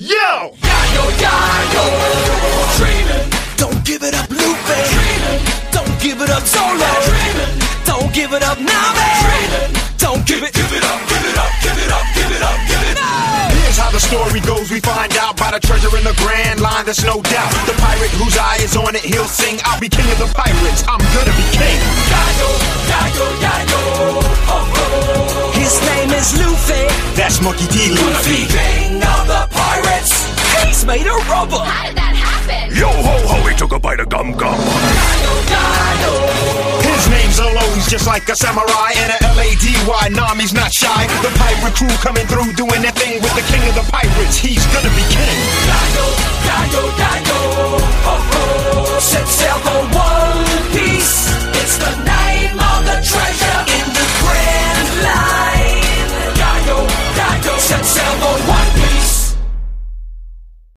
Yo! Yayo, yayo, dreaming. Don't give it up, Lupe. Dreaming. Don't give it up, Solo. Dreaming. Don't give it up, Nave. Dreaming. Don't give it up, give it up, give it up, give it up, give it up, give it up. Here's how the story goes. We find out by the treasure in the grand line. There's no doubt. The pirate whose eye is on it, he'll sing. I'll be king of the pirates. I'm gonna be king. Yayo, yayo, yayo, oh, oh. His name is Luffy. That's Monkey D. Gonna be Luffy. king of the pirates. He's made a rubber. How did that happen? Yo ho ho, he took a bite of gum gum. Yayo, yayo. His name's Zolo, he's just like a samurai and a L-A-D-Y. Nami's not shy. The pirate crew coming through, doing their thing with the king of the pirates. He's gonna be